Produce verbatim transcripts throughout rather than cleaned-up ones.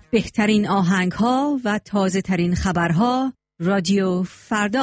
بهترین آهنگ‌ها و تازه‌ترین خبرها رادیو فردا.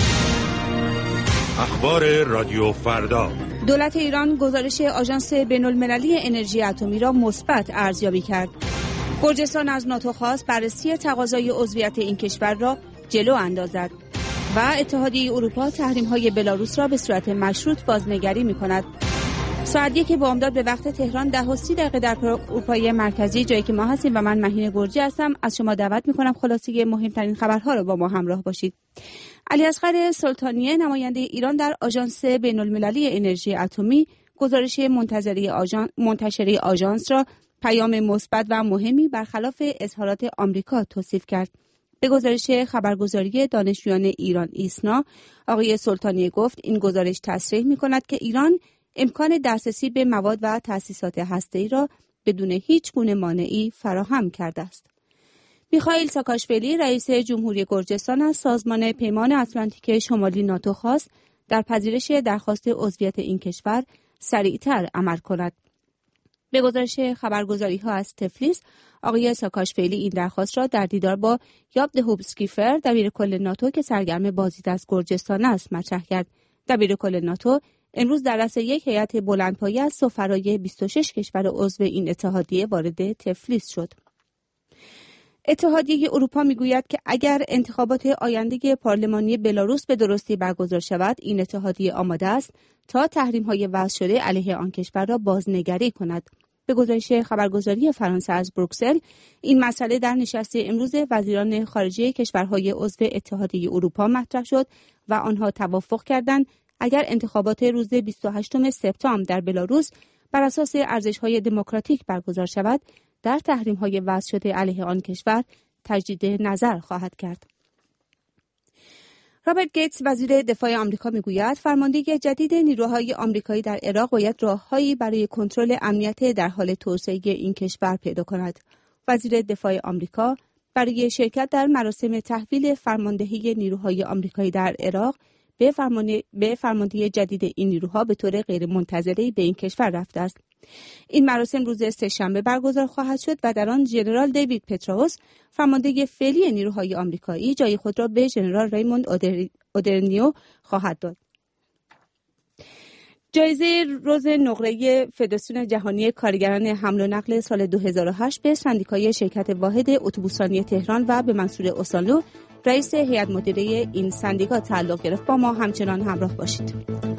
اخبار رادیو فردا. دولت ایران گزارش آژانس بین‌المللی انرژی اتمی را مثبت ارزیابی کرد. گرجستان از ناتو خواست بررسی تقاضای عضویت این کشور را جلو اندازد و اتحادیه اروپا تحریم‌های بلاروس را به صورت مشروط بازنگری می‌کند. ساعت یک بامداد به وقت تهران ده و سی دقیقه در اروپای مرکزی، جایی که ما هستیم و من مهین گرجی هستم، از شما دعوت می‌کنم خلاصه مهمترین خبرها را با ما همراه باشید. علیاصغر سلطانیه، نماینده ایران در آژانس بین‌المللی انرژی اتمی، گزارش منتظره آژان... منتشره آژانس را پیام مثبت و مهمی برخلاف اظهارات آمریکا توصیف کرد. به گزارش خبرگزاری دانشجویان ایران ایسنا، آقای سلطانیه گفت این گزارش تصریح می‌کند که ایران امکان دسترسی به مواد و تأسیسات هسته‌ای را بدون هیچ گونه مانعی فراهم کرده است. میخائیل ساکاشویلی، رئیس جمهوری گرجستان، از سازمان پیمان اتلانتیک شمالی ناتو خواست در پذیرش درخواست عضویت این کشور سریعتر عمل کند. به گزارش خبرگزاری‌ها از تفلیس، آقای ساکاشویلی این درخواست را در دیدار با یاب دهوبسکیفر، دبیرکل ناتو که سرگرم بازدید از گرجستان است، مطرح کرد. دبیرکل ناتو امروز در رأس یک هیئت بلندپایه از سفرای بیست و شش کشور عضو این اتحادیه وارد تفلیس شد. اتحادیه اروپا میگوید که اگر انتخابات آینده پارلمانی بلاروس به درستی برگزار شود، این اتحادیه آماده است تا تحریم‌های وضع شده علیه آن کشور را بازنگری کند. به گزارش خبرگزاری فرانسه از بروکسل، این مسئله در نشست امروز وزیران خارجه کشورهای عضو اتحادیه اروپا مطرح شد و آنها توافق کردند اگر انتخابات روز بیست و هشتم سپتامبر در بلاروس بر اساس ارزش‌های دموکراتیک برگزار شود، در تحریم‌های وضع شده علیه آن کشور تجدید نظر خواهد کرد. رابرت گیتس، وزیر دفاع آمریکا، میگوید فرماندهی جدید نیروهای آمریکایی در عراق باید راههایی برای کنترل امنیت در حال توسعه این کشور پیدا کند. وزیر دفاع آمریکا برای شرکت در مراسم تحویل فرماندهی نیروهای آمریکایی در عراق به فرمانده به فرماندهی جدید این نیروها به طور غیرمنتظره به این کشور رفته است. این مراسم روز سه‌شنبه برگزار خواهد شد و در آن ژنرال دیوید پتراوس، فرمانده فعلی نیروهای آمریکایی، جای خود را به ژنرال ریموند اودرنیو خواهد داد. جایزه رز نقره فدراسیون جهانی کارگران حمل و نقل سال دو هزار و هشت به سندیکای شرکت واحد اتوبوسرانی تهران و به منصور اوسانلو، رئیس هیئت مدیره این سندیکا، تعلق گرفت. با ما همچنان همراه باشید.